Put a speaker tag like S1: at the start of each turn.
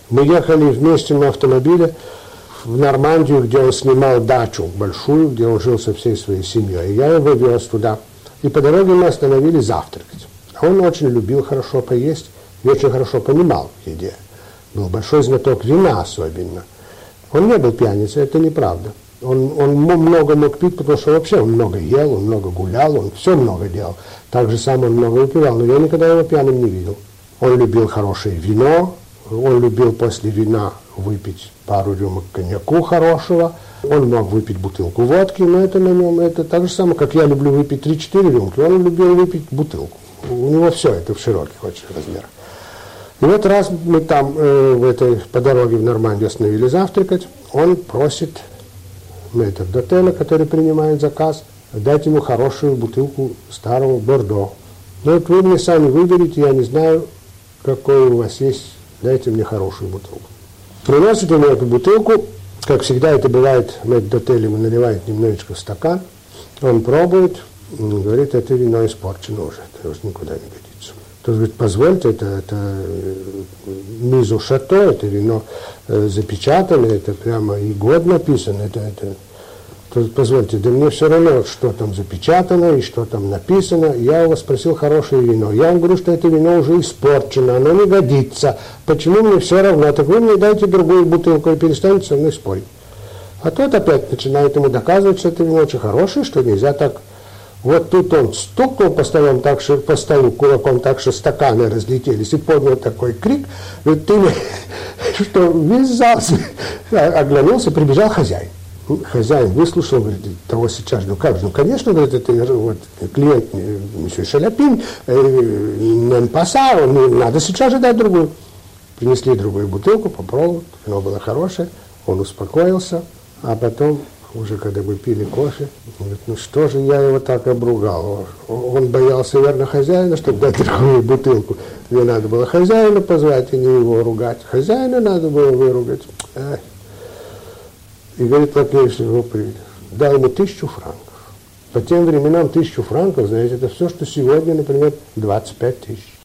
S1: Мы ехали вместе на автомобиле в Нормандию, где он снимал дачу большую, где он жил со всей своей семьей. И я его вез туда. И по дороге мы остановились завтракать. Он очень любил хорошо поесть и очень хорошо понимал в еде. Был большой знаток вина особенно. Он не был пьяницей, это неправда. Он много мог пить, потому что вообще он много ел, он много гулял, он все много делал. Так же самое он много выпивал, но я никогда его пьяным не видел. Он любил хорошее вино, он любил после вина выпить пару рюмок коньяку хорошего, он мог выпить бутылку водки, но это на нем, это так же самое, как я люблю выпить 3-4 рюмки, он любил выпить бутылку. У него все это в широких очень размерах. И вот раз мы там по дороге в Нормандию остановились завтракать, он просит метрдотеля, который принимает заказ, дать ему хорошую бутылку старого Бордо. Ну вот вы мне сами выберите, я не знаю, какой у вас есть, дайте мне хорошую бутылку. Приносит ему эту бутылку, как всегда это бывает, метрдотель ему наливает немножечко в стакан, он пробует, говорит, это вино испорчено уже, это уже никуда не годится. Тот говорит, позвольте, это мизу шато, это вино запечатанное, это прямо и год написано, позвольте, да мне все равно, что там запечатано и что там написано. Я у вас спросил хорошее вино. Я вам говорю, что это вино уже испорчено, оно не годится. Почему мне все равно? Так вы мне дайте другую бутылку и перестаньте со мной спорить. А тот опять начинает ему доказывать, что это вино очень хорошее, что нельзя так. Вот тут он стукнул по столу кулаком так, что стаканы разлетелись, и поднял такой крик, говорит, что весь зал оглянулся, прибежал хозяин. Хозяин выслушал, говорит, того сейчас, конечно, говорит, это вот, клиент, еще Шаляпин, надо сейчас же дать другую. Принесли другую бутылку, попробовал, вино было хорошее, он успокоился, а потом, уже когда мы пили кофе, говорит, ну что же я его так обругал? Он боялся, верно, хозяина, чтобы дать другую бутылку. Мне надо было хозяина позвать, а не его ругать. Хозяина надо было выругать. И говорит, лакейш его принял. Дал ему 1000 франков. По тем временам 1000 франков, знаете, это все, что сегодня, например, 25 000.